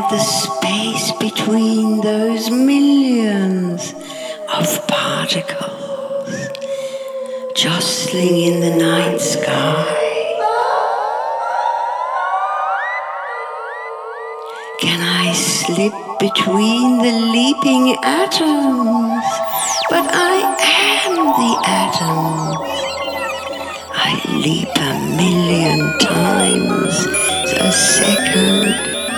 the space between those millions of particles jostling in the night sky. Can I slip between the leaping atoms? But I am the atom. I leap 1,000,000 times a second.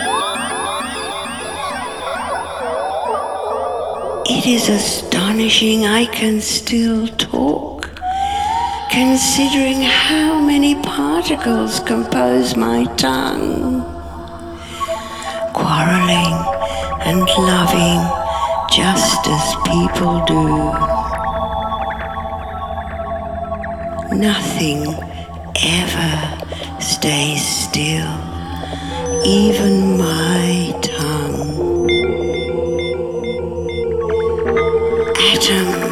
It is astonishing I can still talk, considering how many particles compose my tongue. Quarreling and loving just as people do. Nothing ever stays still, even my tongue. Atoms